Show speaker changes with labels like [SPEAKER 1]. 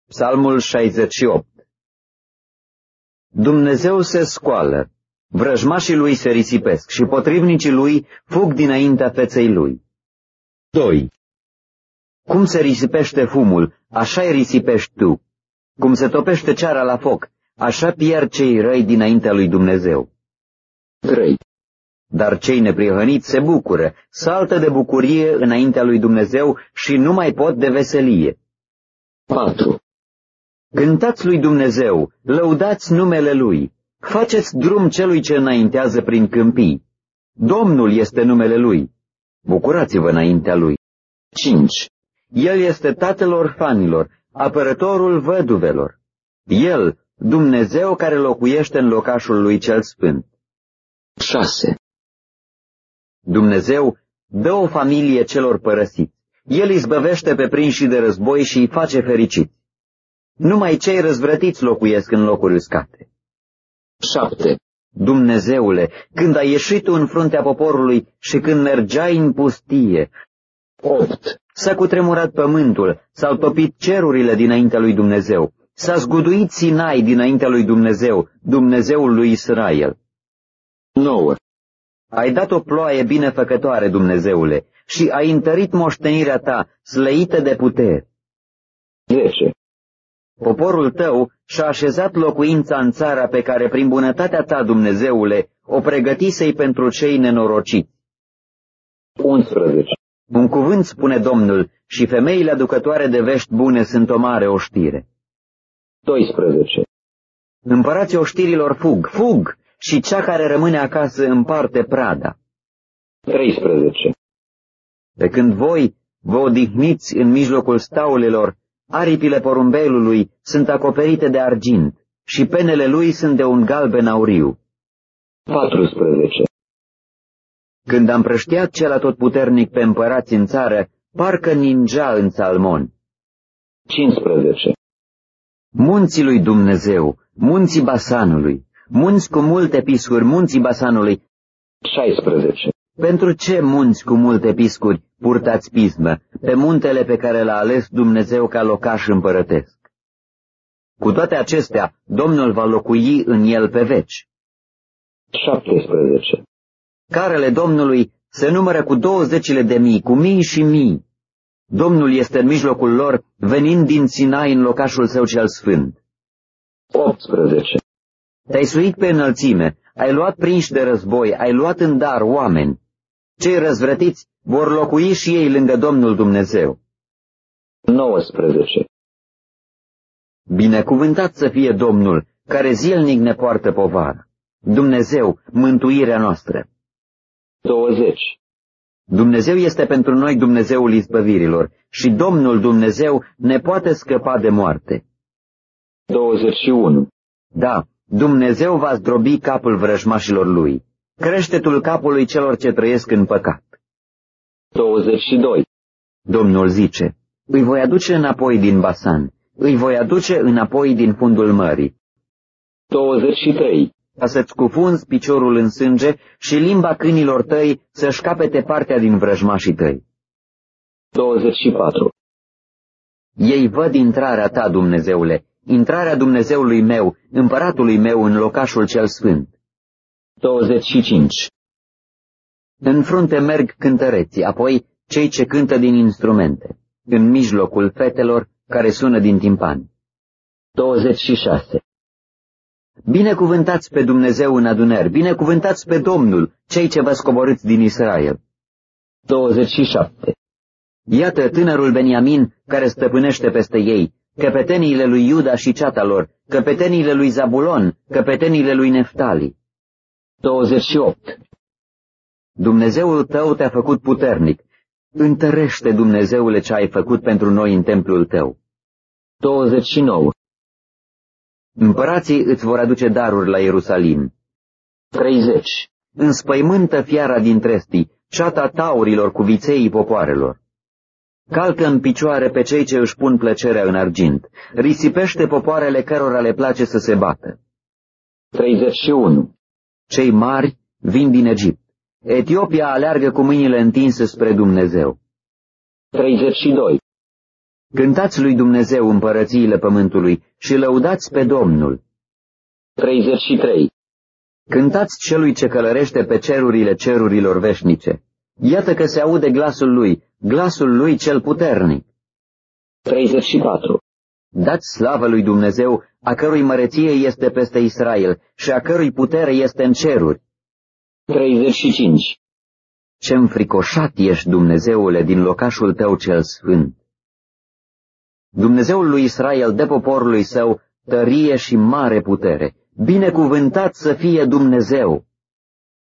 [SPEAKER 1] Psalmul 68. Dumnezeu se scoală, vrăjmașii lui se risipesc și potrivnicii lui fug dinaintea feței lui. 2. Cum se risipește fumul, așa-i risipești tu. Cum se topește ceara la foc, așa pierd cei răi dinaintea lui Dumnezeu. 3. Dar cei neprihăniți se bucură, saltă de bucurie înaintea lui Dumnezeu și nu mai pot de veselie. 4. Cântați lui Dumnezeu, lăudați numele Lui, faceți drum celui ce înaintează prin câmpii. Domnul este numele Lui, bucurați-vă înaintea Lui. 5. El este tatăl orfanilor, apărătorul văduvelor. El, Dumnezeu care locuiește în locașul Lui cel Sfânt. 6. Dumnezeu dă o familie celor părăsiți. El izbăvește pe prinșii de război și îi face fericiți. Numai cei răzvrătiți locuiesc în locuri uscate. 7. Dumnezeule, când ai ieșit tu în fruntea poporului și când mergeai în pustie. 8. S-a cutremurat pământul, s-au topit cerurile dinaintea lui Dumnezeu, s-a zguduit Sinai dinaintea lui Dumnezeu, Dumnezeul lui Israel. 9. Ai dat o ploaie binefăcătoare, Dumnezeule, și ai întărit moștenirea ta, slăită de putere. 10. Poporul tău și-a așezat locuința în țara pe care, prin bunătatea ta, Dumnezeule, o pregătisei pentru cei nenorociți. 11. Un cuvânt spune Domnul, și femeile aducătoare de vești bune sunt o mare oștire. 12. Împărații oștirilor fug, fug, și cea care rămâne acasă împarte prada. 13. Pe când voi vă odihniți în mijlocul staulelor, aripile porumbelului sunt acoperite de argint și penele lui sunt de un galben auriu. 14. Când am prăștiat cel atotputernic pe împărați în țară, parcă ningea în Salmon. 15. Munții lui Dumnezeu, munții Basanului, munți cu multe piscuri, munții Basanului. 16. Pentru ce munți cu multe piscuri purtați pismă, pe muntele pe care l-a ales Dumnezeu ca locaș împărătesc? Cu toate acestea, Domnul va locui în el pe veci. 17. Carele Domnului se numără cu 20.000, cu mii și mii. Domnul este în mijlocul lor, venind din Sinai în locașul său cel sfânt. 18. Te-ai suit pe înălțime, ai luat prinși de război, ai luat în dar oameni. Cei răzvrătiți vor locui și ei lângă Domnul Dumnezeu. 19. Binecuvântat să fie Domnul, care zilnic ne poartă povara. Dumnezeu, mântuirea noastră. 20. Dumnezeu este pentru noi Dumnezeul izbăvirilor și Domnul Dumnezeu ne poate scăpa de moarte. 21. Da, Dumnezeu va zdrobi capul vrăjmașilor lui, creștetul capului celor ce trăiesc în păcat. 22. Domnul zice, îi voi aduce înapoi din Basan, îi voi aduce înapoi din fundul mării. 23. Ca să-ți cufunzi piciorul în sânge și limba câinilor tăi să-și capete partea din vrăjmașii tăi. 24. Ei văd intrarea ta, Dumnezeule, intrarea Dumnezeului meu, împăratului meu în locașul cel sfânt. 25. În frunte merg cântăreții, apoi cei ce cântă din instrumente, în mijlocul fetelor care sună din timpani. 26. Binecuvântați pe Dumnezeu în adunări, binecuvântați pe Domnul, cei ce vă scoborâți din Israel. 27. Iată tânărul Beniamin care stăpânește peste ei, căpeteniile lui Iuda și ceata lor, căpeteniile lui Zabulon, căpeteniile lui Neftali. 28. Dumnezeul tău te-a făcut puternic. Întărește, Dumnezeule, ce ai făcut pentru noi în templul tău. 29. Împărații îți vor aduce daruri la Ierusalim. 30. Înspăimântă fiara din trestii, ceata taurilor cu vițeii popoarelor. Calcă în picioare pe cei ce își pun plăcerea în argint, risipește popoarele cărora le place să se bată. 31. Cei mari vin din Egipt. Etiopia aleargă cu mâinile întinse spre Dumnezeu. 32. Cântați lui Dumnezeu împărățiile pământului și lăudați pe Domnul. 33. Cântați celui ce călărește pe cerurile cerurilor veșnice. Iată că se aude glasul lui cel puternic. 34. Dați slavă lui Dumnezeu, a cărui măreție este peste Israel și a cărui putere este în ceruri. 35. Ce înfricoșat ești, Dumnezeule, din locașul tău cel sfânt! Dumnezeul lui Israel dă poporului său tărie și mare putere. Binecuvântat să fie Dumnezeu!